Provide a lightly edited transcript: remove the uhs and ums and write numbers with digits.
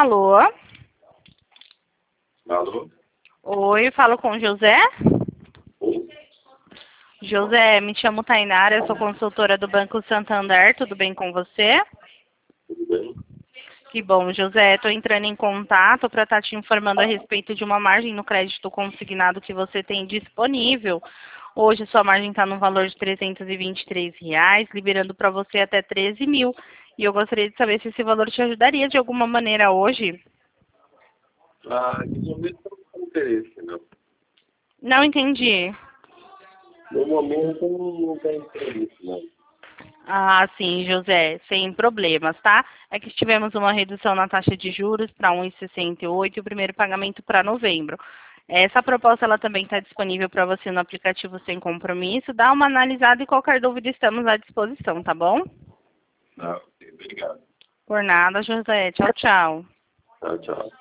Alô? Alô? Oi, falo com o José? Oi, José, me chamo Tainara, eu sou consultora do Banco Santander, tudo bem com você? tudo bem? Que bom, José, estou entrando em contato para estar te informando a respeito de uma margem no crédito consignado que você tem disponível. Hoje sua margem está no valor de R$ 323, liberando para você até 13 mil. E eu gostaria de saber se esse valor te ajudaria de alguma maneira hoje. De momento não tem interesse, não. Não entendi. No momento não tem interesse, não. Ah, sim, José, sem problemas, tá? É que tivemos uma redução na taxa de juros para 1,68 e o primeiro pagamento para novembro. Essa proposta ela também está disponível para você no aplicativo sem compromisso. Dá uma analisada e qualquer dúvida estamos à disposição, tá bom? Ok, obrigado. Por nada, José. Tchau, tchau. Tchau, tchau.